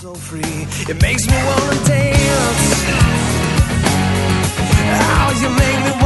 so free. It makes me wanna dance. Oh, you make me